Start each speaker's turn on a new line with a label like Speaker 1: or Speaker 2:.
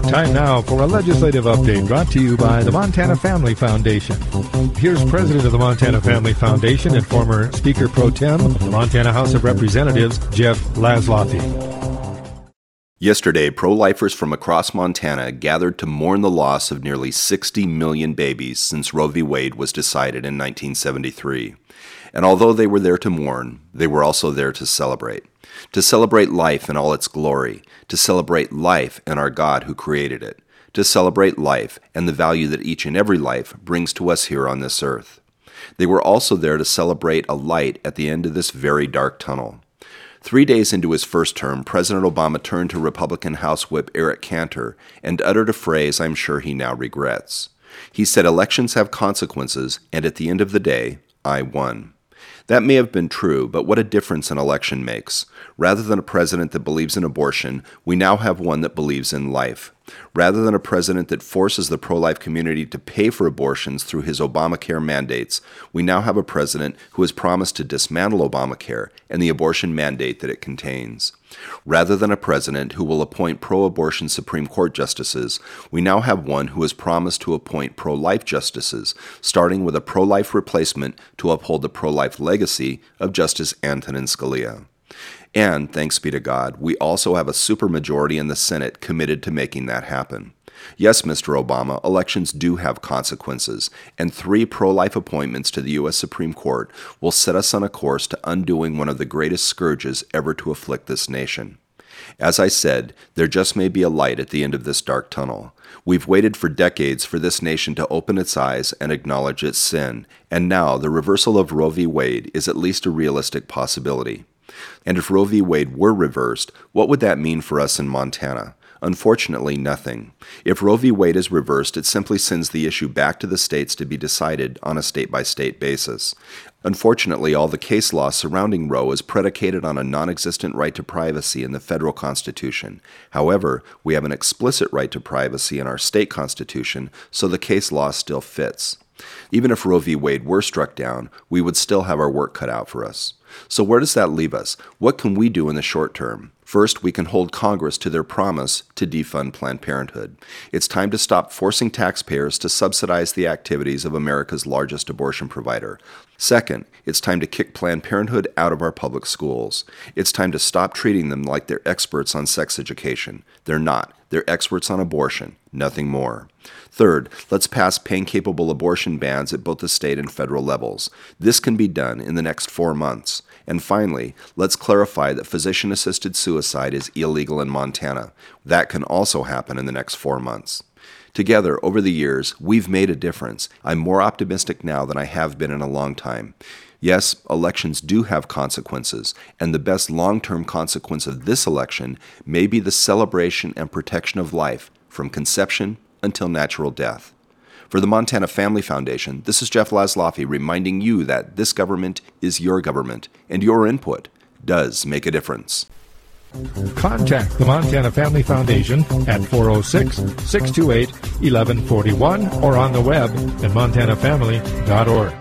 Speaker 1: Time now for a legislative update brought to you by the Montana Family Foundation. Here's President of the Montana Family Foundation and former Speaker Pro Tem of the Montana House of Representatives, Jeff Laszloffy.
Speaker 2: Yesterday, pro-lifers from across Montana gathered to mourn the loss of nearly 60 million babies since Roe v. Wade was decided in 1973. And although they were there to mourn, they were also there to celebrate life in all its glory, to celebrate life and our God who created it, to celebrate life and the value that each and every life brings to us here on this earth. They were also there to celebrate a light at the end of this very dark tunnel. 3 days into his first term, President Obama turned to Republican House Whip Eric Cantor and uttered a phrase I'm sure he now regrets. He said, "Elections have consequences, and at the end of the day, I won." That may have been true, but what a difference an election makes. Rather than a president that believes in abortion, we now have one that believes in life. Rather than a president that forces the pro-life community to pay for abortions through his Obamacare mandates, we now have a president who has promised to dismantle Obamacare and the abortion mandate that it contains. Rather than a president who will appoint pro-abortion Supreme Court justices, we now have one who has promised to appoint pro-life justices, starting with a pro-life replacement to uphold the pro-life legacy of Justice Antonin Scalia. And, thanks be to God, we also have a supermajority in the Senate committed to making that happen. Yes, Mr. Obama, elections do have consequences, and 3 pro-life appointments to the U.S. Supreme Court will set us on a course to undoing one of the greatest scourges ever to afflict this nation. As I said, there just may be a light at the end of this dark tunnel. We've waited for decades for this nation to open its eyes and acknowledge its sin, and now the reversal of Roe v. Wade is at least a realistic possibility. And if Roe v. Wade were reversed, what would that mean for us in Montana? Unfortunately, nothing. If Roe v. Wade is reversed, it simply sends the issue back to the states to be decided on a state-by-state basis. Unfortunately, all the case law surrounding Roe is predicated on a non-existent right to privacy in the federal constitution. However, we have an explicit right to privacy in our state constitution, so the case law still fits. Even if Roe v. Wade were struck down, we would still have our work cut out for us. So where does that leave us? What can we do in the short term? First, we can hold Congress to their promise to defund Planned Parenthood. It's time to stop forcing taxpayers to subsidize the activities of America's largest abortion provider. Second, it's time to kick Planned Parenthood out of our public schools. It's time to stop treating them like they're experts on sex education. They're not. They're experts on abortion, nothing more. Third, let's pass pain-capable abortion bans at both the state and federal levels. This can be done in the next 4 months. And finally, let's clarify that physician-assisted suicide is illegal in Montana. That can also happen in the next 4 months. Together, over the years, we've made a difference. I'm more optimistic now than I have been in a long time. Yes, elections do have consequences, and the best long-term consequence of this election may be the celebration and protection of life from conception until natural death. For the Montana Family Foundation, this is Jeff Laszloffy reminding you that this government is your government, and your input does make a difference.
Speaker 1: Contact the Montana Family Foundation at 406-628-1141 or on the web at montanafamily.org.